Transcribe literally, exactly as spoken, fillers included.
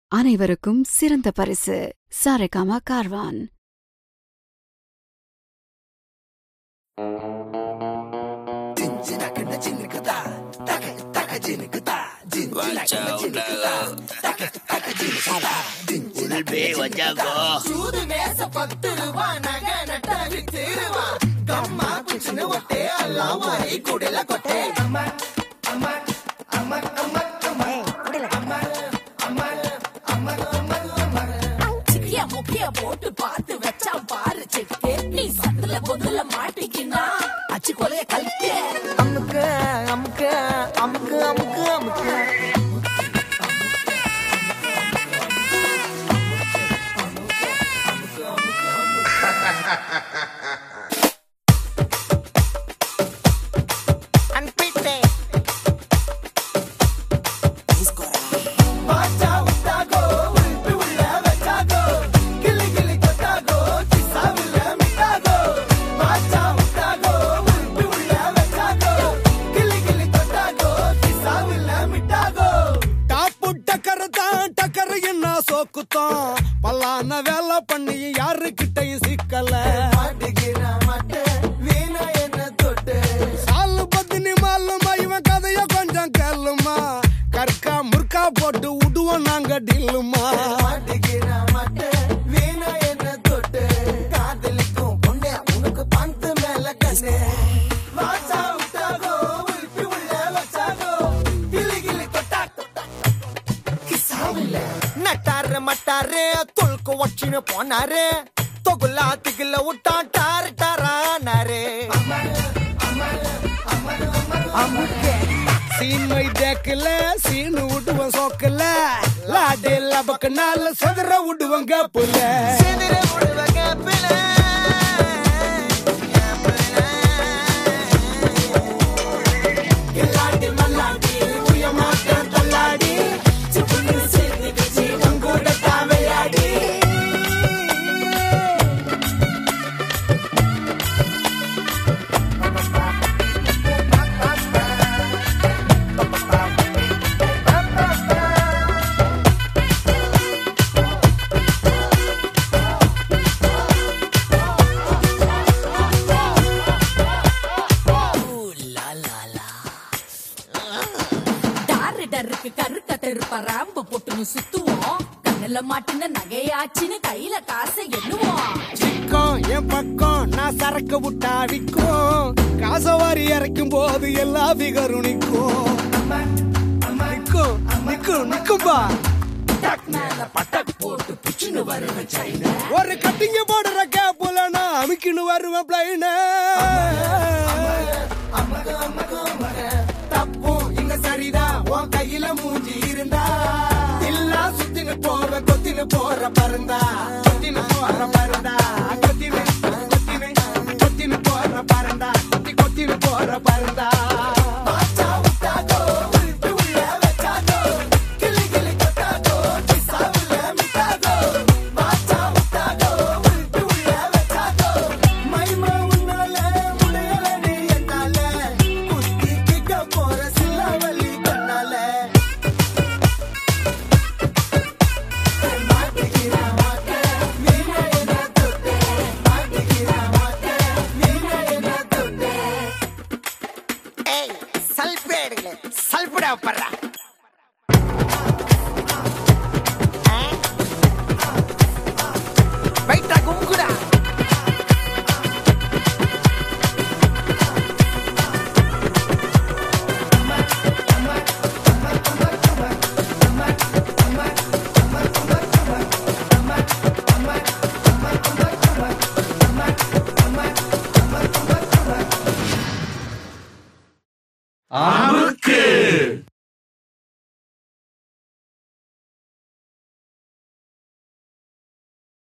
அனைவருக்கும் சிறந்த பரிசு சாரேகாமா கார்வான். போட்டு பார்த்து வச்சா பாரு செக்கு நீ சத்துல பொதுல மாட்டிக்கினா அச்சு கொலைய கல்கே அமுக்கு அமுக்கு அமுக்கு அமுக்கு அமுக்கு அன்பிட்டே பல்லான வேலை பண்ணி யாருக்கிட்டையும் சிக்கல சாலு பத்தினி மாலுமா இவன் கதைய கொஞ்சம் கேளுமா கற்கா முற்கா போட்டு விடுவோம் நாங்க டில்லுமா நட்டாரு மட்டாரு தொல்கு வச்சின்னு போனாரு தொகுலா திகுல விட்டா டாரு டாரானாரு சீமை தேக்கல சீனு விடுவோம் சோக்கல லாடே லபக்கு நால சதுர விடுவோம் கேப்புல சதுர விடுவோம் கேப்புல எல்லாடி மல்லாடி உயமாட்ட தள்ளாடி கருக்க தெருப்ப ராம்பு போட்டுன்னு சுத்துவோம் கண்ணுல மாட்டின நகையாச்சின்னு கையில காசை எண்ணுவோம் சிக்கம் என் பக்கம் நான் சரக்கு விட்டா விக்கும் காசவாரி இறக்கும் போது எல்லா பிகரும் நிக்கும் நிக்கும் நிக்கும் நிக்கும்பா போட்டு பிச்சுன்னு வருவேன் சைனா ஒரு கட்டிங்க போடுற கேப்புல நான் அமுக்கின்னு வருவேன் பிளைன தப்பும் இங்க சரிதான் உன் கையில மூஞ்சி இருந்தா இல்லா சுத்தின்னு போவ கொத்தின்னு போற பருந்தா கொத்தின்னு போற பருந்தா கொத்தின்னு கொத்தின்னு கொத்தின்னு போற பருந்தா கொத்தி கொத்தின்னு போற பருந்தா சல்படா பர்றா வைட்டா குங்குடா அமுக்கு